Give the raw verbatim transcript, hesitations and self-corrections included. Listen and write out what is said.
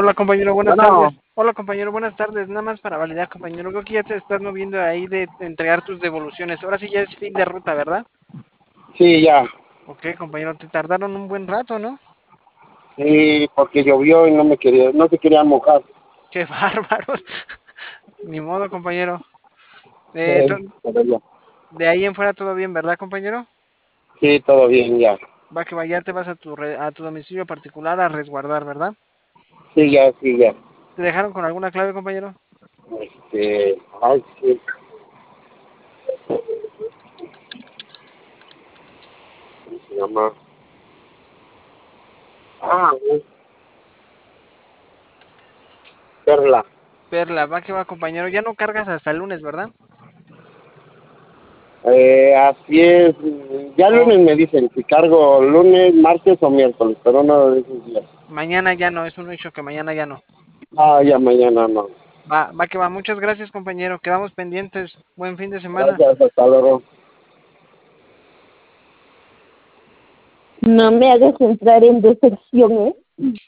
Hola compañero, buenas Bueno, tardes. Hola compañero, buenas tardes. Nada más para validar compañero, creo que ya te estás moviendo ahí de entregar tus devoluciones. Ahora sí ya es fin de ruta, ¿verdad? sí, ya. Ok compañero, te tardaron un buen rato, ¿no? Sí, porque llovió y no me quería, no se quería mojar. Qué bárbaros. Ni modo compañero. Eh, Eh, to- pero ya. de ahí en fuera todo bien, ¿verdad compañero? Sí, todo bien, ya. Va que va, ya te vas a tu, re- a tu domicilio particular a resguardar, ¿verdad? Sí, ya, sí, ya. ¿Te dejaron con alguna clave compañero? Este, ay, sí, ¿cómo se llama? Ah, sí, Perla. Perla, va que va compañero. Ya no cargas hasta el lunes, ¿verdad? Eh, así es. Ya O lunes me dicen si cargo lunes, martes o miércoles, pero no de esos días. mañana ya no, es un hecho que mañana ya no. Ah, ya mañana no. Va, va que va. Muchas gracias, compañero. Quedamos pendientes. Buen fin de semana. Gracias, hasta luego. No me hagas entrar en decepción, ¿eh?